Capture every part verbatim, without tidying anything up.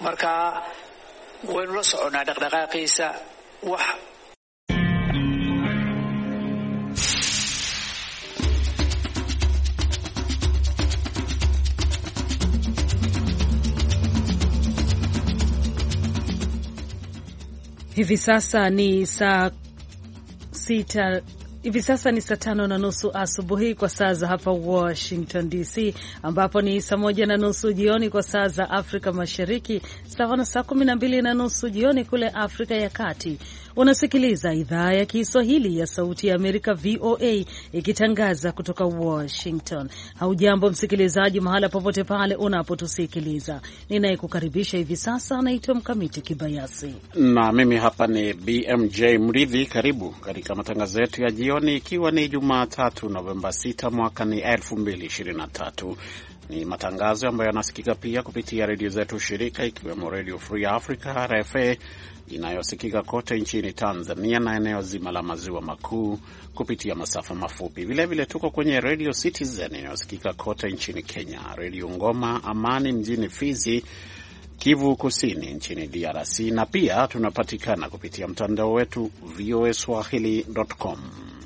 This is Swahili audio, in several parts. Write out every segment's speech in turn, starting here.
marka waynu la soconaa dhaqdhaqaaqiisa wax. Hivi sasa ni saa sita Hivi sasa ni saa tano na nusu asubuhi kwa saa za hapa Washington D C, ambapo ni saa moja na nusu jioni kwa saa za Afrika Mashariki, sawa na saa kumi na mbili na nusu jioni kule Afrika ya Kati. Unasikiliza idhaa ya Kiswahili ya Sauti ya Amerika V O A ikitangaza kutoka Washington. Haujambo msikilizaji, mahala popote pale unapotusikiliza. Ninayekukaribisha hivi sasa naitwa Mkamiti Kibayasi. Na mimi hapa ni B M J Mridhi. Karibu katika matangazo yetu ya jioni, ikiwa ni Jumatatu Novemba sita mwaka ni elfu mbili ishirini na tatu. Ni matangazo ambayo yanasikika pia kupitia redio zetu shirika, ikiwemo Radio Free Africa R F A inayosikika kote nchini Tanzania na eneo zima la maziwa makuu kupitia masafa mafupi. Vile vile tuko kwenye Radio Citizen inayosikika kote nchini Kenya, Radio Ngoma Amani mjini Fizi, Kivu Kusini nchini D R C, na pia tunapatikana kupitia mtandao wetu voa swahili dot com.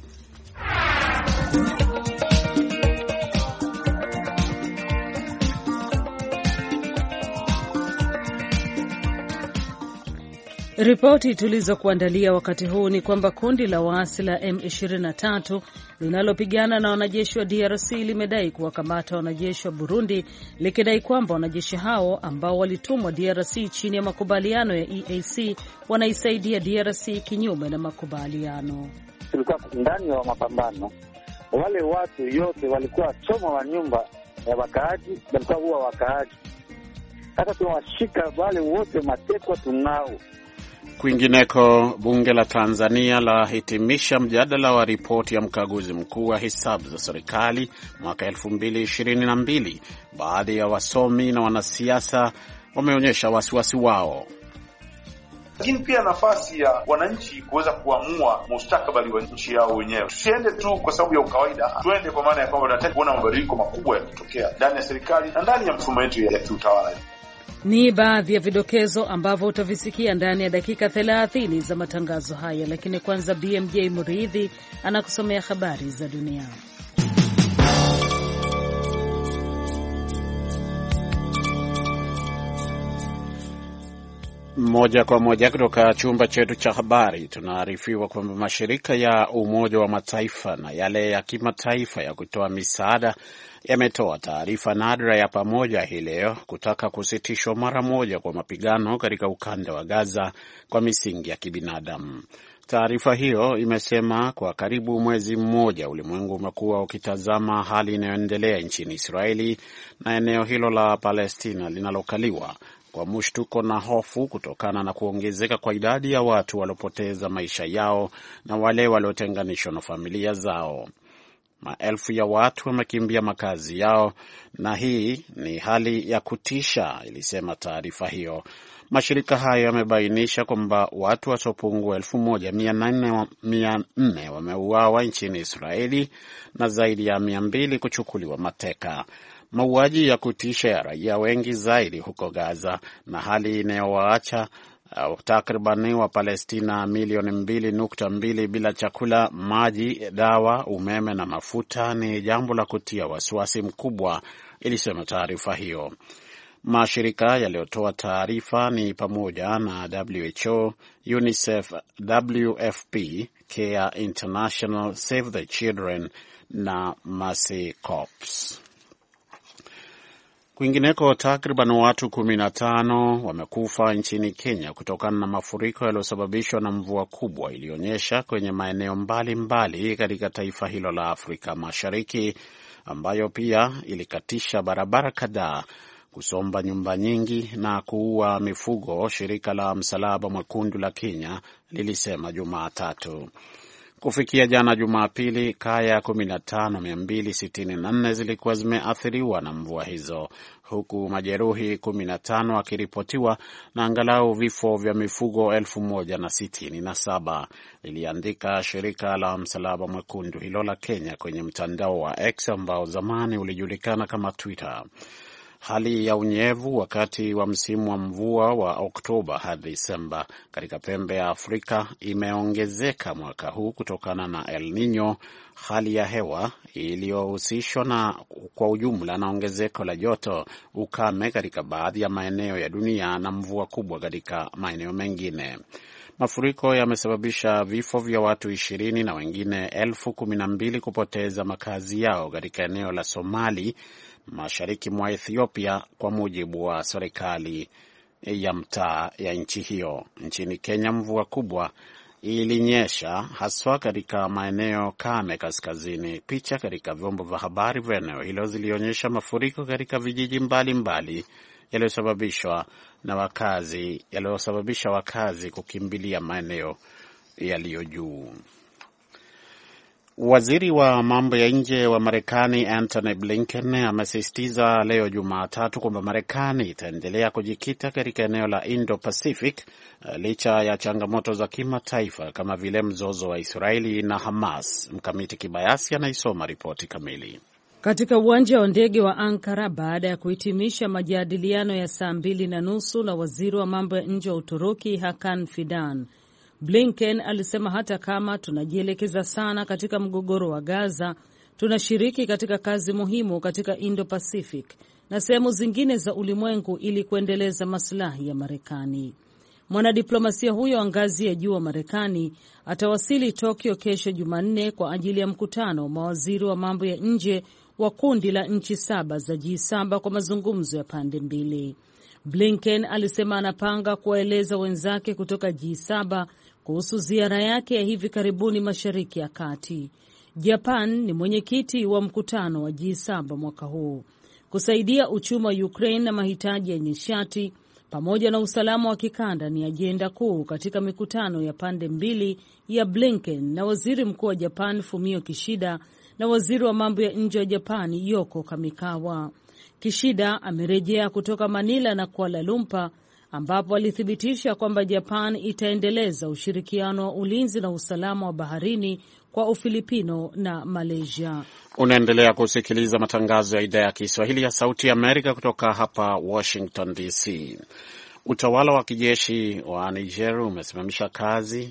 Ripoti tulizokuandalia wakati huu ni kwamba kundi la waasi la M ishirini na tatu linalopigana na wanajeshi wa D R C limedai kuwakamata wanajeshi wa Burundi, likidai kwamba wanajeshi hao ambao walitumwa D R C chini ya makubaliano ya E A C wanaisaidia D R C kinyume na makubaliano. Tulikuwa ndani ya mapambano, wale watu yote walikuwa choma wa nyumba ya wakaaji, walikuwa huwa wakaaji. Hata tunawashika wale wote matekwa tunao. Kwingineko, bunge la Tanzania la hitimisha mjadala wa ripoti ya mkaguzi mkuu wa hesabu za serikali mwaka elfu mbili ishirini na mbili. Baadhi ya wasomi na wanasiasa wameonyesha wasiwasi wao. Lakini pia nafasi ya wananchi kuweza kuamua mustakabali wa nchi yao wenyewe. Tusiende tu kwa sababu ya ukawaida, tuende kwa maana ya kwamba tunataka kuona mabadiliko makubwa yakitokea ndani ya serikali na ndani ya mfumo wetu ya kiutawala. Ni baadhi ya vidokezo ambavyo utavisikia ndani ya dakika thelathini za matangazo haya, lakini kwanza B M J Muridhi anakusomea habari za dunia. Moja kwa moja kutoka chumba chetu cha habari, tunaarifiwa kwamba mashirika ya Umoja wa Mataifa na yale ya kimataifa ya kutoa misaada yametoa taarifa nadra ya pamoja hii leo kutaka kusitishwa mara moja kwa mapigano katika ukanda wa Gaza kwa misingi ya kibinadamu. Taarifa hiyo imesema kwa karibu mwezi mmoja ulimwengu umekuwa ukitazama hali inayoendelea nchini Israeli na eneo hilo la Palestina linalokaliwa kwa mshtuko na hofu kutokana na kuongezeka kwa idadi ya watu waliopoteza maisha yao na wale waliotenganishwa na familia zao. Maelfu ya watu wamekimbia makazi yao na hii ni hali ya kutisha, ilisema taarifa hiyo. Mashirika hayo yamebainisha kwamba watu wasiopungua elfu moja mia nne wameuawa nchini Israeli na zaidi ya mia mbili kuchukuliwa mateka. Mauaji ya kutisha ya raia wengi zaidi huko Gaza na hali inayowaacha uh, takriban wa Palestina milioni mbili nukta mbili bila chakula, maji, dawa, umeme na mafuta ni jambo la kutia wasiwasi mkubwa, ilisema taarifa hiyo. Mashirika yaliyotoa taarifa ni pamoja na W H O, UNICEF, W F P, Care International, Save the Children na Mercy Corps. Kwingineko, takriban watu kumi na tano wamekufa nchini Kenya kutokana na mafuriko yaliyosababishwa na mvua kubwa iliyonyesha kwenye maeneo mbalimbali katika taifa hilo la Afrika Mashariki, ambayo pia ilikatisha barabara kadhaa, kusomba nyumba nyingi na kuua mifugo, shirika la Msalaba Mwekundu la Kenya lilisema Jumatatu. Kufikia jana Jumapili, kaya kumi na tano mia mbili sitini na nne zilikuwa zimeathiriwa na mvua hizo, huku majeruhi kumi na tano wakiripotiwa na angalau vifo vya mifugo elfu moja na sitini na saba, liliandika shirika la Msalaba Mwekundu hilo la Kenya kwenye mtandao wa X ambao zamani ulijulikana kama Twitter. Hali ya unyevu wakati wa msimu wa mvua wa Oktoba hadi Disemba katika pembe ya Afrika imeongezeka mwaka huu kutokana na El Nino, hali ya hewa iliyohusishwa na kwa ujumla na ongezeko la joto, ukame katika baadhi ya maeneo ya dunia na mvua kubwa katika maeneo mengine. Mafuriko yamesababisha vifo vya watu ishirini na wengine elfu kumi na mbili kupoteza makazi yao katika eneo la Somali mashariki mwa Ethiopia, kwa mujibu wa serikali ya mtaa ya nchi hiyo. Nchini Kenya, mvua kubwa ilinyesha haswa katika maeneo kame kaskazini. Picha katika vyombo vya habari vya eneo hilo zilionyesha mafuriko katika vijiji mbalimbali yaliyosababishwa na wakazi yaliyosababisha wakazi kukimbilia maeneo yaliyo juu. Waziri wa mambo ya nje wa Marekani Antony Blinken amesisitiza leo Jumatatu kwamba Marekani itaendelea kujikita katika eneo la Indo-Pacific licha ya changamoto za kimataifa kama vile mzozo wa Israeli na Hamas. Mkamiti Kibayasi anaisoma ripoti kamili. Katika uwanja wa ndege wa Ankara, baada ya kuhitimisha majadiliano ya saa mbili na nusu na waziri wa mambo ya nje wa Uturuki Hakan Fidan, Blinken alisema hata kama tunajielekeza sana katika mgogoro wa Gaza, tunashiriki katika kazi muhimu katika Indo-Pacific na sehemu zingine za ulimwengu ili kuendeleza maslahi ya Marekani. Mwanadiplomasia huyo wa ngazi ya juu wa Marekani atawasili Tokyo kesho Jumanne kwa ajili ya mkutano wa mawaziri wa mambo ya nje wa kundi la nchi saba za G saba kwa mazungumzo ya pande mbili. Blinken alisema anapanga kuwaeleza wenzake kutoka G saba kuhusu ziara yake ya hivi karibuni Mashariki ya Kati. Japan ni mwenyekiti wa mkutano wa G saba mwaka huu. Kusaidia uchumi wa Ukraine na mahitaji ya nishati pamoja na usalama wa kikanda ni ajenda kuu katika mikutano ya pande mbili ya Blinken na waziri mkuu wa Japan Fumio Kishida na waziri wa mambo ya nje wa Japani Yoko Kamikawa. Kishida amerejea kutoka Manila na Kuala Lumpur ambapo alithibitisha kwamba Japan itaendeleza ushirikiano wa ulinzi na usalama wa baharini kwa Ufilipino na Malaysia. Unaendelea kusikiliza matangazo ya idhaa ya Kiswahili ya Sauti ya Amerika kutoka hapa Washington D C. Utawala wa kijeshi wa Niger umesimamisha kazi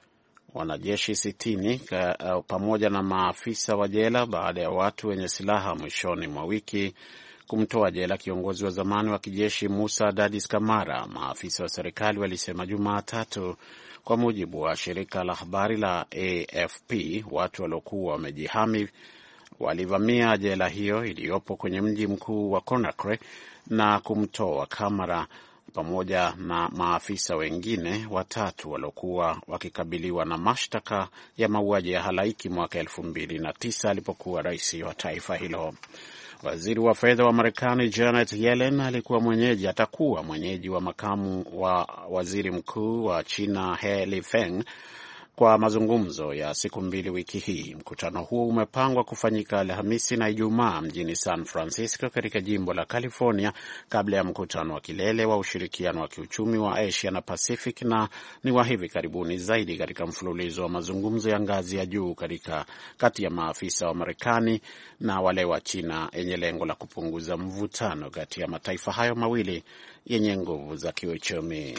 wanajeshi sitini pamoja na maafisa wa jela baada ya watu wenye silaha mwishoni mwa wiki kumtoa jela kiongozi wa zamani wa kijeshi Musa Dadis Kamara, maafisa wa serikali walisema Jumatatu, kwa mujibu wa shirika la habari la A F P. Watu waliokuwa wamejihami walivamia jela hiyo iliyopo kwenye mji mkuu wa Conakry na kumtoa Kamara pamoja na maafisa wengine watatu waliokuwa wakikabiliwa na mashtaka ya mauaji ya halaiki mwaka elfu mbili na tisa alipokuwa rais wa taifa hilo. Waziri wa fedha wa Marekani Janet Yellen alikuwa mwenyeji atakuwa mwenyeji wa makamu wa waziri mkuu wa China He Lifeng kwa mazungumzo ya siku mbili wiki hii. Mkutano huo umepangwa kufanyika Alhamisi na Ijumaa mjini San Francisco katika jimbo la California kabla ya mkutano wa kilele wa ushirikiano wa kiuchumi wa Asia na Pacific, na ni wa hivi karibuni zaidi katika mfululizo wa mazungumzo ya ngazi ya juu katika kati ya maafisa wa Marekani na wale wa China yenye lengo la kupunguza mvutano kati ya mataifa hayo mawili yenye nguvu za kiuchumi.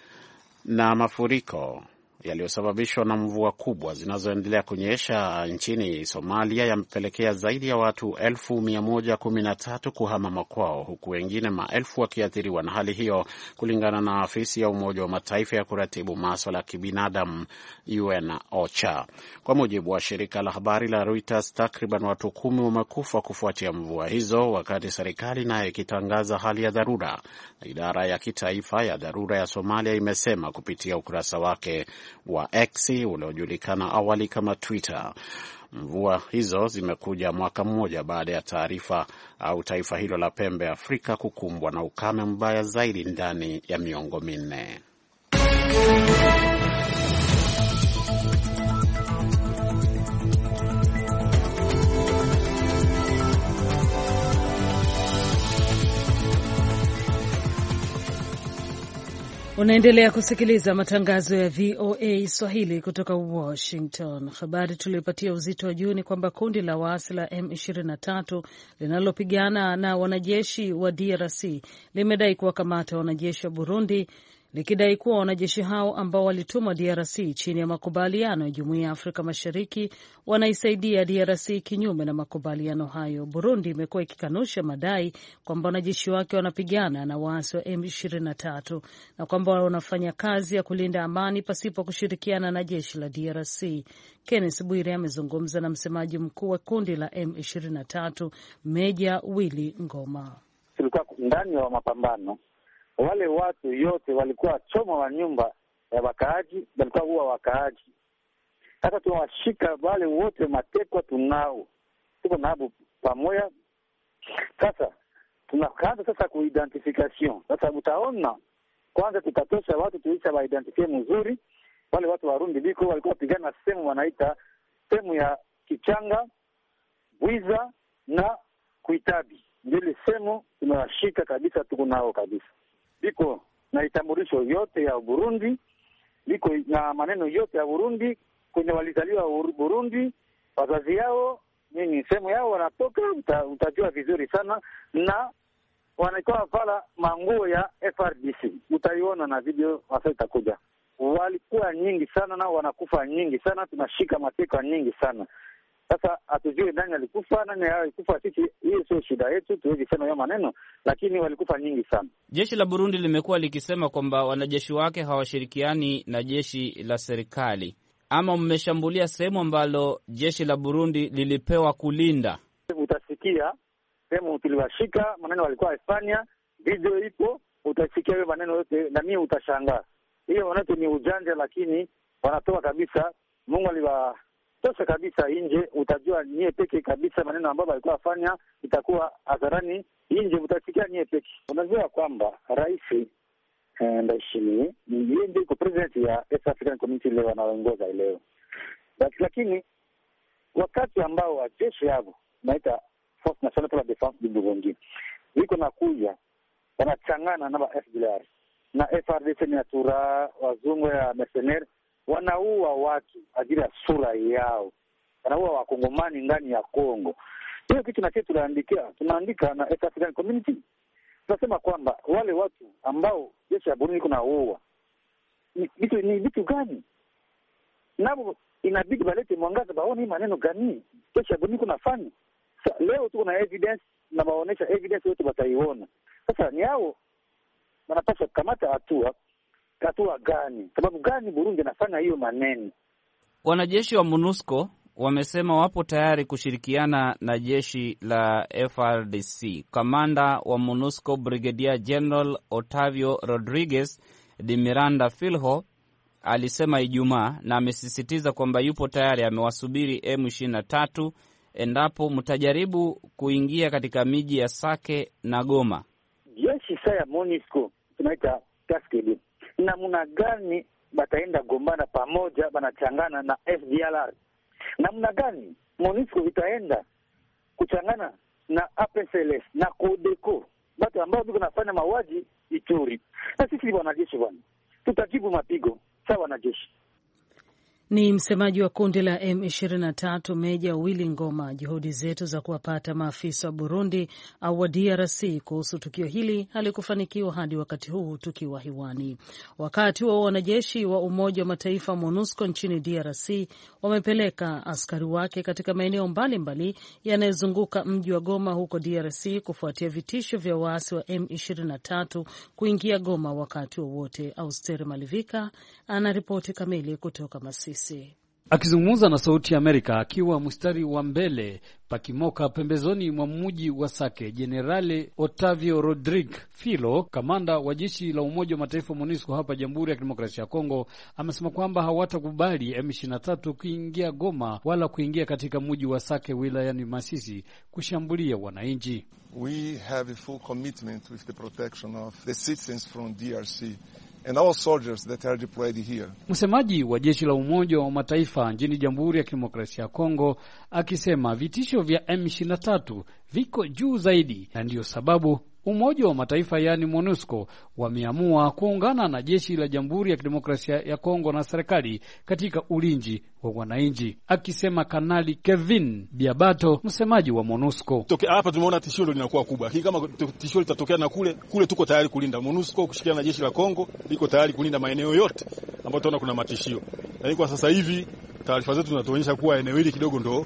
Na mafuriko yaliyosababishwa na mvua kubwa zinazoendelea kunyesha nchini Somalia yamepelekea zaidi ya watu elfu mia moja kumi na tatu kuhama makwao, huku wengine maelfu wakiathiriwa na hali hiyo, kulingana na afisi ya Umoja wa Mataifa ya kuratibu masuala ya kibinadamu U N OCHA. Kwa mujibu wa shirika la habari la Reuters, takriban watu kumi wamekufa kufuatia mvua hizo, wakati serikali nayo ikitangaza hali ya dharura. Idara ya kitaifa ya dharura ya Somalia imesema kupitia ukurasa wake wa X uliojulikana awali kama Twitter. Mvua hizo zimekuja mwaka mmoja baada ya taarifa au taifa hilo la pembe Afrika kukumbwa na ukame mbaya zaidi ndani ya miongo minne. Unaendelea kusikiliza matangazo ya V O A Swahili kutoka Washington. Habari tuliyopatia uzito wa juu ni kwamba kundi la waasi la M ishirini na tatu linalopigana na wanajeshi wa D R C limedai kuwakamata wanajeshi wa Burundi, likidai kuwa wanajeshi hao ambao walitumwa D R C chini ya makubaliano ya Jumuiya ya Afrika Mashariki wanaisaidia D R C kinyume na makubaliano hayo. Burundi imekuwa ikikanusha madai kwamba wanajeshi wake wanapigana na waasi wa M ishirini na tatu na kwamba wanafanya kazi ya kulinda amani pasipo kushirikiana na jeshi la D R C. Kenneth Bwire amezungumza na msemaji mkuu wa kundi la M ishirini na tatu, Meja Willy Ngoma. Tulikuwa ndani ya mapambano. Wale watu yote walikuwa choma wa nyumba ya wakaaji, walikuwa huwa wakaaji. Sasa tunawashika wale wote matekwa tunao. Tuko na hapo pamoja. Sasa tunaanza sasa kuidentification. Sasa utaona kwanza tutatosha watu tuisha wa identify mzuri. Wale watu wa Burundi biko walikuwa pigana sehemu wanaita sehemu ya Kichanga, Bwiza na Kuitabi. Ndio sehemu tunawashika kabisa, tuko nao kabisa. Biko na itambulisho yote ya Burundi, biko na maneno yote ya Burundi, kwenye walizaliwa Burundi, wazazi yao, nini sehemu yao wanatoka, uta, utajua vizuri sana, na wanaikuwa vala manguo ya F R D C. Utaiona na video hasa itakuja. Walikuwa nyingi sana na wanakufa nyingi sana, tunashika mateka nyingi sana. Sasa hatujui nani alikufa, nani alikufa, sisi hiyo sio shida yetu, tuwezi sema hiyo maneno, lakini walikufa nyingi sana. Jeshi la Burundi limekuwa likisema kwamba wanajeshi wake hawashirikiani na jeshi la serikali. Ama mmeshambulia sehemu ambalo jeshi la Burundi lilipewa kulinda? Utasikia sehemu tuliwashika, maneno walikuwa Hispania, video ipo, utasikia hiyo maneno yote na mimi utashangaa. Hiyo wanato ni ujanja, lakini wanatoa kabisa. Mungu aliwa tosha kabisa nje, utajua nie peke kabisa maneno ambayo walikuwa wafanya itakuwa hadharani nje, utasikia nie peke. Unajua kwamba rais eh, Ndayishimiye yeye ndiye president ya East African Community leo anaongoza leo. Lakini wakati ambao wajeshi hapo naita Force Nationale pour la Défense du Burundi iko na kuja wanachangana na F D L R na F R D C na tura wazungu ya mercenaires, wanaua watu ajili ya sura yao, wanaua wakongomani ndani ya Kongo. Hiyo kitu na kitu tunaandikia, tunaandika na East African Community. Tunasema kwamba wale watu ambao jeshi la Burundi kuna uwa ni vitu ni vitu gani? Nabo inabidi balete mwangaza baone maneno gani jeshi la Burundi kunafanya. Sasa leo tuko na evidence na baonesha evidence yote wataiona. Sasa ni hao wanapaswa kukamata hatua. Hatua gani? Sababu gani Burundi anafanya hiyo maneno? Wanajeshi wa MONUSCO wamesema wapo tayari kushirikiana na jeshi la F R D C. Kamanda wa MONUSCO Brigadier General Otavio Rodriguez de Miranda Filho alisema Ijumaa, na amesisitiza kwamba yupo tayari, amewasubiri M ishirini na tatu endapo mtajaribu kuingia katika miji ya Sake na Goma. Jeshi sasa ya MONUSCO tunaita Cascade. Namna gani bataenda gombana pamoja, banachangana na F D L R? Namna gani MONUSCO itaenda kuchangana na A P C L S na Codeco, watu ambao biko nafanya mauaji Ituri? Na sisi wanajeshi bwana, tutajibu mapigo sawa wanajeshi. Ni msemaji wa kundi la M ishirini na tatu Meja Willy Ngoma. Juhudi zetu za kuwapata maafisa wa Burundi au wa D R C kuhusu tukio hili halikufanikiwa hadi wakati huu tukiwa hewani. Wakati wa wanajeshi wa Umoja wa Mataifa MONUSCO nchini D R C wamepeleka askari wake katika maeneo mbalimbali yanayozunguka mji wa Goma huko D R C kufuatia vitisho vya waasi wa M ishirini na tatu kuingia Goma wakati wowote. Austeri Malivika ana ripoti kamili kutoka Masisi. Akizungumza na Sauti ya Amerika akiwa mstari wa mbele pakimoka pembezoni mwa mji wa Sake, Generale Otavio Rodriguez Filo, kamanda wa jeshi la Umoja wa Mataifa MONUSCO hapa Jamhuri ya Kidemokrasia ya Kongo, amesema kwamba hawatakubali M ishirini na tatu kuingia Goma wala kuingia katika mji wa Sake wilayani Masisi kushambulia wananchi. We have a full commitment with the protection of the citizens from D R C and all soldiers that are deployed here. Msemaji wa jeshi la Umoja wa Mataifa nchini Jamhuri ya Kidemokrasia ya Kongo akisema vitisho vya M ishirini na tatu viko juu zaidi, na ndiyo sababu Umoja wa Mataifa yani MONUSCO wameamua kuungana na jeshi la Jamhuri ya Kidemokrasia ya Kongo na serikali katika ulinzi wa wananchi, akisema Kanali Kevin Biabato, msemaji wa MONUSCO. Hapa tumeona tishio ndio linakuwa kubwa. Hii kama tishio litatokea na kule kule, tuko tayari kulinda. MONUSCO kushirikiana na jeshi la Kongo liko tayari kulinda maeneo yote ambayo tunaona kuna matishio. Lakini kwa sasa hivi taarifa zetu zinatuonyesha kuwa eneo hili kidogo ndo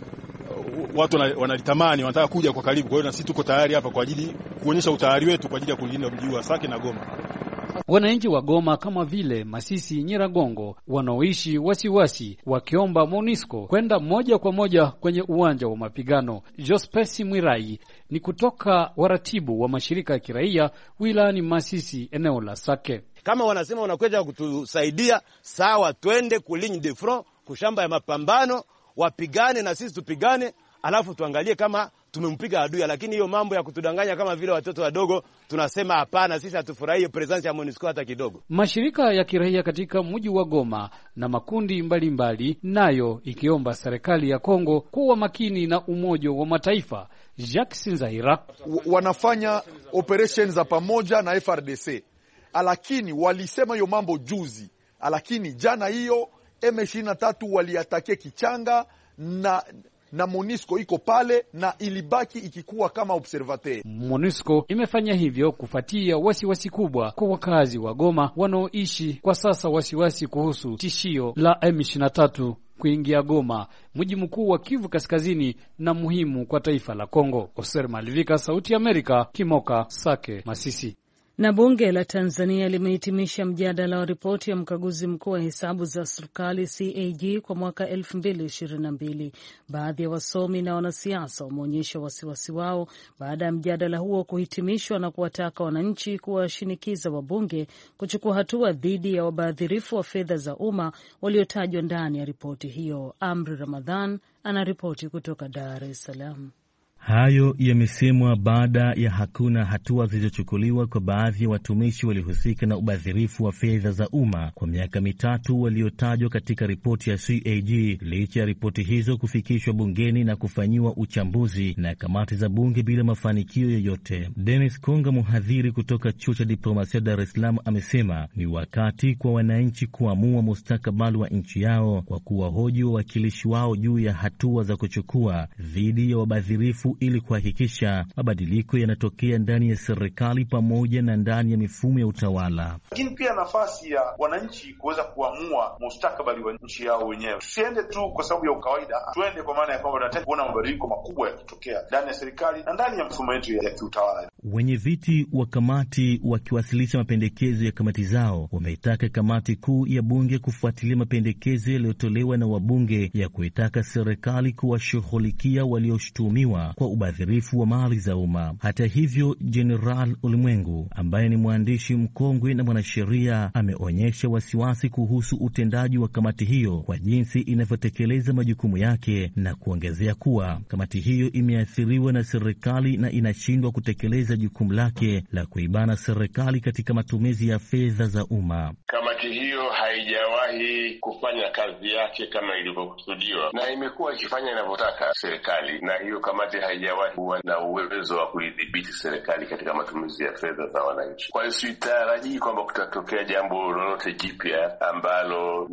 watu wanalitamani, wanataka kuja kwa karibu. Kwa hiyo na sisi tuko tayari hapa kwa ajili kuonyesha utayari wetu kwa ajili ya kulinda mji wa Sake na Goma. Wananchi wa Goma kama vile Masisi, Nyiragongo wanaoishi wasiwasi wakiomba MONUSCO kwenda moja kwa moja kwenye uwanja wa mapigano. Jospesi Mwirai ni kutoka waratibu wa mashirika ya kiraia wilayani Masisi, eneo la Sake. Kama wanasema wanakuja kutusaidia, sawa, twende kuligne de front, kushamba ya mapambano, wapigane na sisi tupigane, alafu tuangalie kama tumempiga adui. Lakini hiyo mambo ya kutudanganya kama vile watoto wadogo, tunasema hapana, sisi hatufurahie presence ya MONUSCO hata kidogo. Mashirika ya kiraia katika mji wa Goma na makundi mbalimbali mbali, nayo ikiomba serikali ya Kongo kuwa makini na Umoja wa Mataifa. Jacques Sinzaira wanafanya operation za pamoja na F R D C, lakini walisema hiyo mambo juzi, lakini jana hiyo M ishirini na tatu waliatake Kichanga na na MONUSCO iko pale na ilibaki ikikuwa kama observateur. MONUSCO imefanya hivyo kufuatia wasiwasi kubwa kwa wakazi wa Goma wanaoishi kwa sasa wasiwasi kuhusu tishio la M ishirini na tatu kuingia Goma, mji mkuu wa Kivu Kaskazini na muhimu kwa taifa la Kongo. Oser Malivika, Sauti ya Amerika, Kimoka, Sake, Masisi. Na bunge la Tanzania limehitimisha mjadala wa ripoti ya mkaguzi mkuu wa hesabu za serikali C A G kwa mwaka elfu mbili ishirini na mbili. Baadhi ya wasomi na wanasiasa wameonyesha wasiwasi wao baada ya mjadala huo kuhitimishwa na kuwataka wananchi kuwashinikiza wabunge kuchukua hatua dhidi ya wabadhirifu wa fedha za umma waliotajwa ndani ya ripoti hiyo. Amri Ramadhan anaripoti kutoka Dar es Salaam. Hayo yamesemwa baada ya hakuna hatua zilizochukuliwa kwa baadhi ya watumishi waliohusika na ubadhirifu wa fedha za umma kwa miaka mitatu waliotajwa katika ripoti ya C A G, licha ya ripoti hizo kufikishwa bungeni na kufanyiwa uchambuzi na kamati za bunge bila mafanikio yoyote. Dennis Konga, mhadhiri kutoka Chuo cha Diplomasia Dar es Salaam, amesema ni wakati kwa wananchi kuamua mustakabali wa nchi yao kwa kuwahoji wawakilishi wao juu ya hatua za kuchukua dhidi ya wabadhirifu ili kuhakikisha mabadiliko yanatokea ndani ya serikali pamoja na ndani ya mifumo ya utawala. Lakini pia nafasi ya wananchi kuweza kuamua mustakabali wa nchi yao wenyewe. Tusiende tu kwa sababu ya ukawaida, tuende kwa maana ya kwamba tunataka kuona mabadiliko makubwa yakitokea ndani ya serikali na ndani ya mfumo wetu ya kiutawala. Wenye viti wa kamati wakiwasilisha mapendekezo ya kamati zao wameitaka kamati kuu ya bunge kufuatilia mapendekezo yaliyotolewa na wabunge ya kuitaka serikali kuwashughulikia walioshutumiwa kwa ubadhirifu wa mali za umma. Hata hivyo, General Ulimwengu ambaye ni mwandishi mkongwe na mwanasheria ameonyesha wasiwasi kuhusu utendaji wa kamati hiyo kwa jinsi inavyotekeleza majukumu yake na kuongezea kuwa kamati hiyo imeathiriwa na serikali na inashindwa kutekeleza jukumu lake la kuibana serikali katika matumizi ya fedha za umma. Kamati hiyo haijawahi kufanya kazi yake kama ilivyokusudiwa na imekuwa ikifanya inavyotaka serikali, na hiyo kamati haijawahi kuwa na uwezo wa kuidhibiti serikali katika matumizi ya fedha za wananchi. Kwa hiyo sitarajii kwamba kutatokea jambo lolote jipya ambalo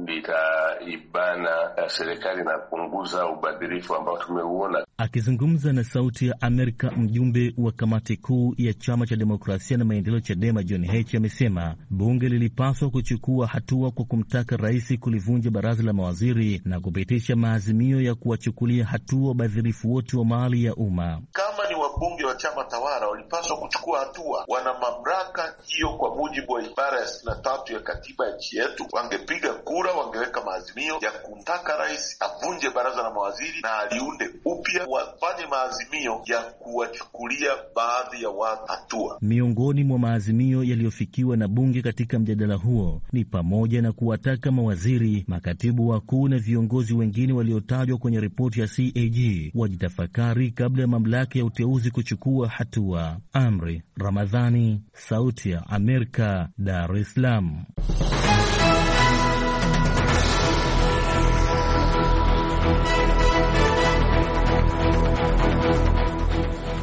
litaibana serikali na kupunguza ubadhirifu ambao tumeuona. Akizungumza na Sauti ya Amerika, mjumbe wa kamati kuu ya Chama cha Demokrasia na Maendeleo Chadema John Heche amesema bunge lilipaswa kuchukua hatua kwa kumtaka rais kulivunja baraza la mawaziri na kupitisha maazimio ya kuwachukulia hatua wabadhirifu wote wa mali ya umma. Kama ni wabunge wa chama tawala walipaswa kuchukua hatua, wana mamlaka hiyo kwa mujibu wa ibara ya sitini na tatu ya katiba ya nchi yetu. Wangepiga kura, wangeweka maazimio ya kumtaka rais avunje baraza la mawaziri na aliunde upya, wafanye maazimio ya kuwachukulia baadhi ya watu hatua. Miongoni mwa maazimio yaliyofikiwa na bunge katika mjadala huo ni pamoja na kuwataka mawaziri, makatibu wakuu na viongozi wengine waliotajwa kwenye ripoti ya C A G wajitafakari kabla ya mamlaka ya uteuzi kuchukua hatua. Amri Ramadhani, Sauti ya Amerika, Dar es Salaam.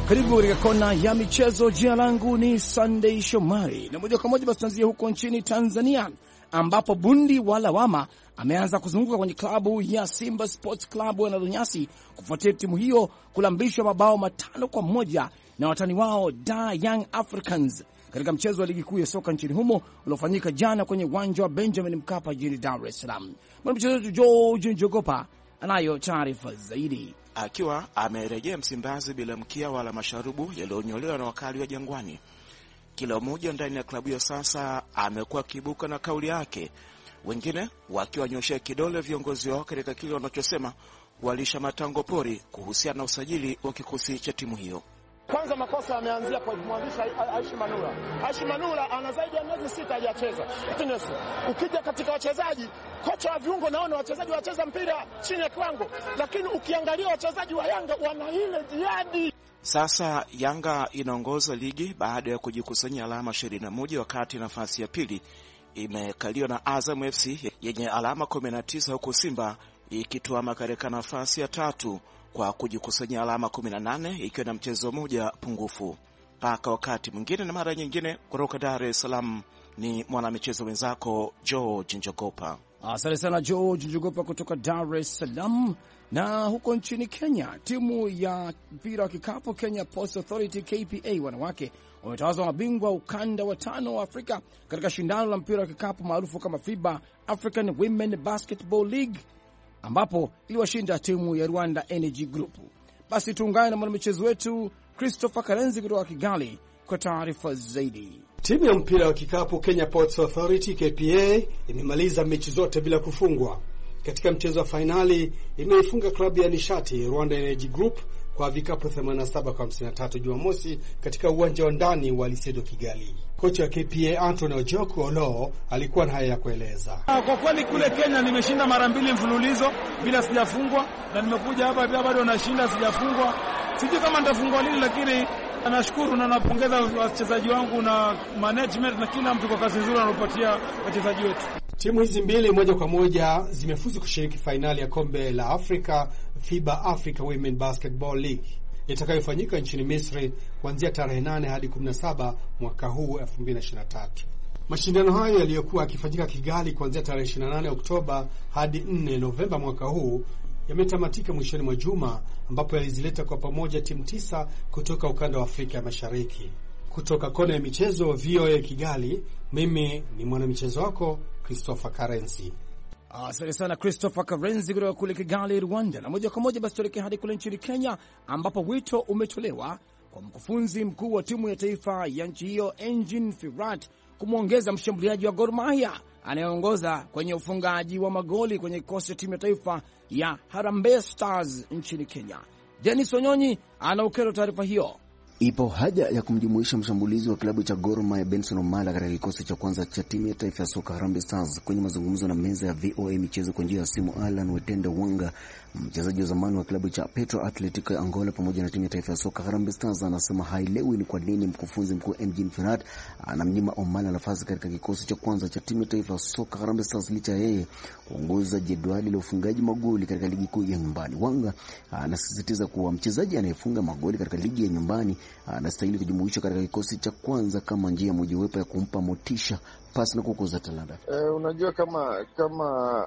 Karibu katika kona ya michezo. Jina langu ni Sunday Shomari, na moja kwa moja basi tuanzie huko nchini Tanzania, ambapo bundi wa lawama ameanza kuzunguka kwenye klabu ya Simba Sports Club ya Lunyasi kufuatia timu hiyo kulambishwa mabao matano kwa moja na watani wao Da Young Africans katika mchezo wa ligi kuu ya soka nchini humo uliofanyika jana kwenye uwanja wa Benjamin Mkapa jijini Dar es Salaam. Mwanamchezo wetu George Njogopa anayo taarifa zaidi. Akiwa amerejea Msimbazi bila mkia wala masharubu yaliyonyolewa na wakali wa Jangwani, kila mmoja ndani ya klabu hiyo sasa amekuwa kibuka na kauli yake, wengine wakiwanyoshea kidole viongozi wao katika kile wanachosema walisha matango pori kuhusiana na usajili wa kikosi cha timu hiyo. Kwanza makosa yameanzia kwa mwandishi Aishi Manula. Aishi Manula ana zaidi ya miezi sita hajacheza. Fitness. Ukija katika wachezaji, kocha wa viungo naona wachezaji wacheza mpira chini ya kiwango, lakini ukiangalia wachezaji wa Yanga wana ile ziadi. Sasa Yanga inaongoza ligi baada ya kujikusanya alama ishirini na moja, wakati nafasi ya pili imekaliwa na Azam F C yenye alama kumi na tisa, huku Simba ikituama katika nafasi ya tatu kwa kujikusanya alama kumi na nane, ikiwa na mchezo mmoja pungufu. Paka wakati mwingine na mara nyingine, kutoka Dar es Salaam ni mwanamichezo wenzako George Njogopa. Asante sana George Njogopa kutoka Dar es Salaam. Na huko nchini Kenya, timu ya mpira wa kikapu Kenya Post Authority K P A wanawake wametawazwa mabingwa ukanda wa tano wa Afrika katika shindano la mpira wa kikapu maarufu kama FIBA African Women Basketball League, ambapo iliwashinda timu ya Rwanda Energy Group. Basi tuungane na mwanamichezo wetu Christopher Karenzi kutoka Kigali kwa taarifa zaidi. Timu ya mpira wa kikapu Kenya Ports Authority K P A imemaliza mechi zote bila kufungwa. Katika mchezo wa finali imeifunga klabu ya nishati Rwanda Energy Group kwa vikapu themanini na saba kwa hamsini na tatu Jumamosi katika uwanja wa ndani wa Lisedo Kigali. Kocha wa K P A Anthony Ojoku Olo alikuwa na haya ya kueleza. Kwa kweli kule Kenya nimeshinda mara mbili mfululizo bila sijafungwa, na nimekuja hapa pia bado nashinda sijafungwa. Sijui kama nitafungwa lini, lakini nashukuru na napongeza wachezaji wangu na management na kila mtu kwa kazi nzuri anayopatia wachezaji wetu. Timu hizi mbili moja kwa moja zimefuzu kushiriki fainali ya kombe la Afrika FIBA Africa Women Basketball League itakayofanyika nchini Misri kuanzia tarehe nane hadi kumi na saba mwaka huu elfu mbili ishirini na tatu. Mashindano hayo yaliyokuwa yakifanyika Kigali kuanzia tarehe ishirini na nane Oktoba hadi nne Novemba mwaka huu yametamatika mwishoni mwa juma, ambapo yalizileta kwa pamoja timu tisa kutoka ukanda wa Afrika ya Mashariki. Kutoka kona ya michezo V O A Kigali, mimi ni mwanamichezo wako Christopher Karenzi. Asante sana Christopher Karenzi kutoka kule Kigali, Rwanda. Na moja kwa moja basi tuelekee hadi kule nchini Kenya, ambapo wito umetolewa kwa mkufunzi mkuu wa timu ya taifa ya nchi hiyo Engin Firat kumwongeza mshambuliaji wa Gor Mahia anayeongoza kwenye ufungaji wa magoli kwenye kikosi cha timu ya taifa ya Harambee Stars nchini Kenya. Dennis Onyonyi anaukero taarifa hiyo. Ipo haja ya kumjumuisha mshambulizi wa klabu cha Gor Mahia Benson Omala katika kikosi cha kwanza cha timu ya taifa ya soka Harambee Stars. Kwenye mazungumzo na meza ya V O A michezo kwa njia ya simu, Alan Wetende Wanga, mchezaji wa zamani wa klabu cha Petro Atletico ya Angola pamoja na timu ya taifa ya soka Harambee Stars, anasema haielewi ni kwa nini mkufunzi mkuu Engin Firat anamnyima Omala nafasi katika kikosi cha kwanza cha timu ya taifa ya soka Harambee Stars licha yeye kuongoza jedwali la ufungaji magoli katika ligi kuu ya nyumbani. Wanga anasisitiza kuwa mchezaji anayefunga magoli katika ligi ya nyumbani anastahili kujumuishwa katika kikosi cha kwanza kama njia mojawapo ya kumpa motisha pasi na kukuza talanta. Eh, unajua kama kama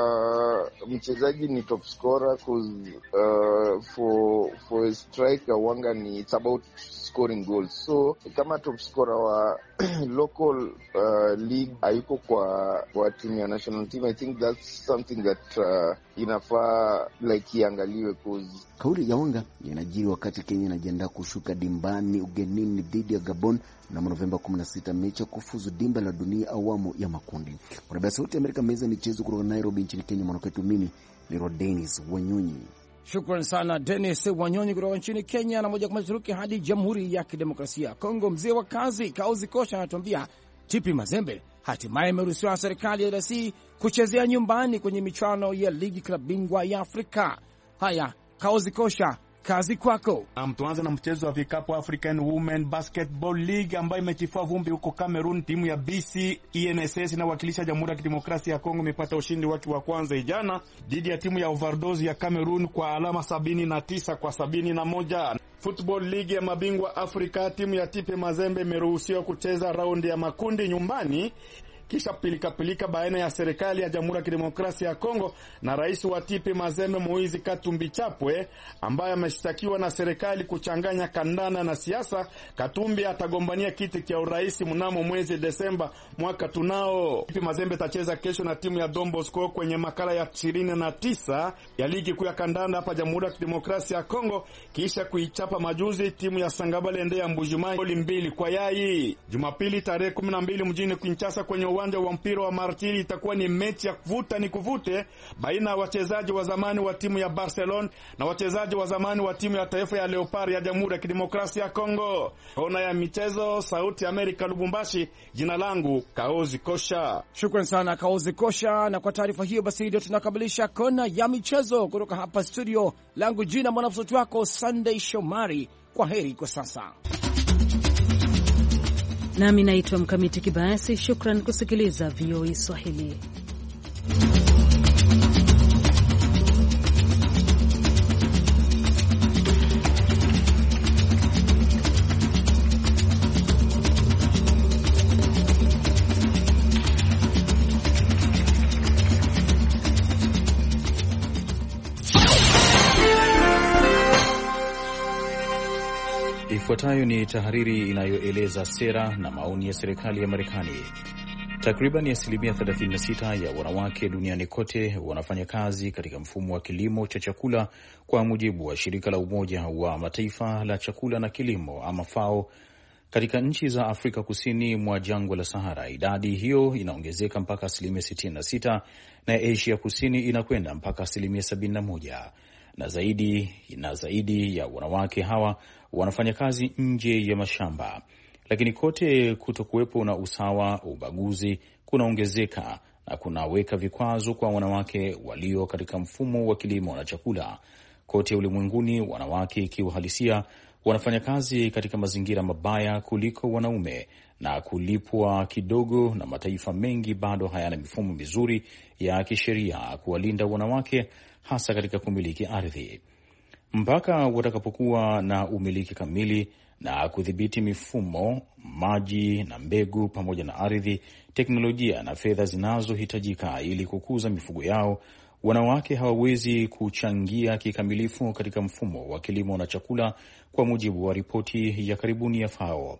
uh, mchezaji ni top scorer uh, for for a striker, Wanga ni it's about scoring goals. So kama top scorer wa local uh, league hayuko kwa kwa timu ya national team, I think that's something that uh, inafaa like iangaliwe cause. Kauli ya Wanga inajiri wakati Kenya inajiandaa kushuka dimbani ugenini dhidi ya Gabon na Novemba kumi na sita, mechi ya kufuzu dimba la dunia awamu ya makundi. Kwa sababu sauti ya Amerika meza michezo kutoka Nairobi nchini Kenya, mwanakwetu mimi ni Dennis Wanyonyi. Shukrani sana Dennis Wanyonyi kutoka nchini Kenya. Na moja kwa moja turuke hadi Jamhuri ya Kidemokrasia ya Kongo. Mzee wa kazi Kauzi Kosha anatuambia T P Mazembe hatimaye imeruhusiwa na serikali ya D R C kuchezea nyumbani kwenye michuano ya ligi klabu bingwa ya Afrika. Haya, Kauzi Kosha, kazi kwako. Tuanze na mchezo wa vikapu African Women Basketball League ambayo imetifua vumbi huko Cameroon. Timu ya B C E N S S inawakilisha Jamhuri ya Kidemokrasia ya Kongo imepata ushindi wake wa kwanza ijana dhidi ya timu ya Overdose ya Cameroon kwa alama sabini na tisa kwa sabini na moja. Football League ya mabingwa Afrika, timu ya T P Mazembe imeruhusiwa kucheza raundi ya makundi nyumbani kisha pilika pilika baina ya serikali ya Jamhuri ya Kidemokrasia ya Kongo na rais wa T P Mazembe Moizi Katumbi Chapwe ambaye ameshtakiwa na serikali kuchanganya kandanda na siasa. Katumbi atagombania kiti cha urais mnamo mwezi Desemba mwaka tunao. T P Mazembe tacheza kesho na timu ya Don Bosco kwenye makala ya ishirini na tisa ya ligi kuu ya kandanda hapa Jamhuri ya Kidemokrasia ya Kongo kisha kuichapa majuzi timu ya Sangabalende ya Mbujimai goli mbili kwa yai. Jumapili tarehe kumi na mbili mjini Kinshasa kwenye uwanja wa mpira wa Martiri itakuwa ni mechi ya kuvuta ni kuvute baina ya wachezaji wa zamani wa timu ya Barcelona na wachezaji wa zamani wa timu ya taifa ya Leopard ya Jamhuri ya Kidemokrasia ya Kongo. Kona ya michezo, Sauti Amerika, Lubumbashi. Jina langu Kaozi Kosha. Shukrani sana Kaozi Kosha, na kwa taarifa hiyo basi ndio tunakamilisha kona ya michezo kutoka hapa studio. Langu jina mwanafunzi wako Sunday Shomari. Kwa heri kwa sasa. Nami naitwa Mkamiti Kibayasi. Shukran kusikiliza V O A Swahili. Ifuatayo ni tahariri inayoeleza sera na maoni ya serikali ya Marekani. Takriban asilimia thelathini na sita ya wanawake duniani kote wanafanya kazi katika mfumo wa kilimo cha chakula, kwa mujibu wa shirika la Umoja wa Mataifa la chakula na kilimo ama FAO. Katika nchi za Afrika kusini mwa jangwa la Sahara, idadi hiyo inaongezeka mpaka asilimia sitini na sita na Asia kusini inakwenda mpaka asilimia sabini na moja. Na zaidi na zaidi ya wanawake hawa wanafanya kazi nje ya mashamba. Lakini kote kutokuwepo na usawa, ubaguzi kunaongezeka na kunaweka vikwazo kwa wanawake walio katika mfumo wa kilimo na chakula. Kote ulimwenguni, wanawake kiuhalisia wanafanya kazi katika mazingira mabaya kuliko wanaume na kulipwa kidogo, na mataifa mengi bado hayana mifumo mizuri ya kisheria kuwalinda wanawake, hasa katika kumiliki ardhi. Mpaka watakapokuwa na umiliki kamili na kudhibiti mifumo, maji na mbegu pamoja na ardhi, teknolojia na fedha zinazohitajika ili kukuza mifugo yao, wanawake hawawezi kuchangia kikamilifu katika mfumo wa kilimo na chakula, kwa mujibu wa ripoti ya karibuni ya FAO.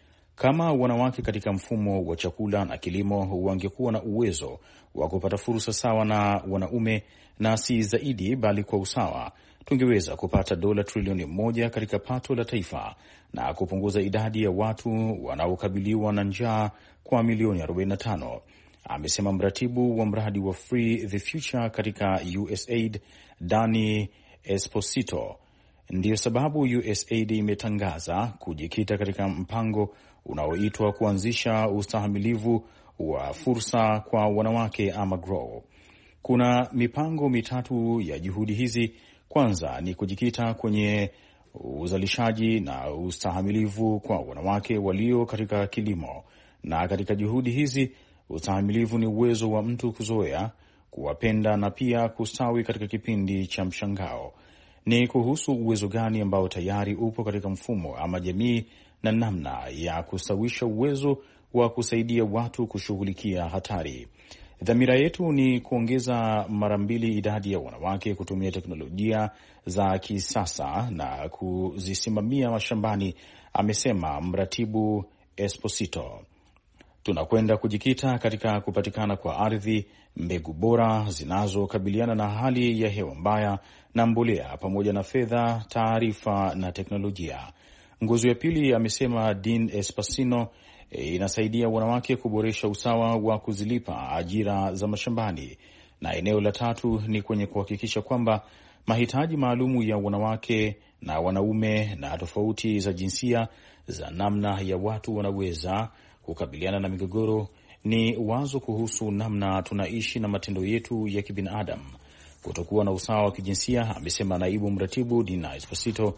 Kama wanawake katika mfumo wa chakula na kilimo wangekuwa na uwezo wa kupata fursa sawa na wanaume, na si zaidi bali kwa usawa, tungeweza kupata dola trilioni moja katika pato la taifa na kupunguza idadi ya watu wanaokabiliwa na njaa kwa milioni arobaini na tano, amesema mratibu wa mradi wa Free the Future katika U S A I D, Dani Esposito. Ndiyo sababu U S A I D imetangaza kujikita katika mpango unaoitwa kuanzisha ustahimilivu wa fursa kwa wanawake ama GROW. Kuna mipango mitatu ya juhudi hizi. Kwanza ni kujikita kwenye uzalishaji na ustahimilivu kwa wanawake walio katika kilimo, na katika juhudi hizi ustahimilivu ni uwezo wa mtu kuzoea, kuwapenda na pia kustawi katika kipindi cha mshangao. Ni kuhusu uwezo gani ambao tayari upo katika mfumo ama jamii na namna ya kustawisha uwezo wa kusaidia watu kushughulikia hatari. Dhamira yetu ni kuongeza mara mbili idadi ya wanawake kutumia teknolojia za kisasa na kuzisimamia mashambani, amesema mratibu Esposito. Tunakwenda kujikita katika kupatikana kwa ardhi, mbegu bora zinazokabiliana na hali ya hewa mbaya na mbolea, pamoja na fedha, taarifa na teknolojia. Nguzo ya pili, amesema Dean Espasino, e, inasaidia wanawake kuboresha usawa wa kuzilipa ajira za mashambani, na eneo la tatu ni kwenye kuhakikisha kwamba mahitaji maalumu ya wanawake na wanaume na tofauti za jinsia za namna ya watu wanaweza kukabiliana na migogoro ni wazo kuhusu namna tunaishi na matendo yetu ya kibinadamu. Kutokuwa na usawa wa kijinsia, amesema naibu mratibu Dina Esposito,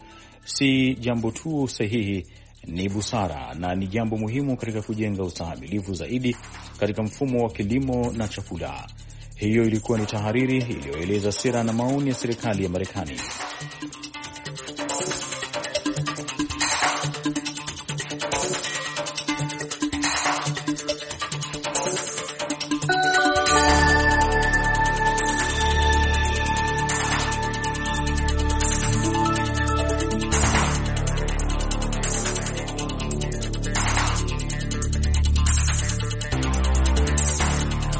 si jambo tu sahihi, ni busara na ni jambo muhimu katika kujenga ustahimilivu zaidi katika mfumo wa kilimo na chakula. Hiyo ilikuwa ni tahariri iliyoeleza sera na maoni ya serikali ya Marekani.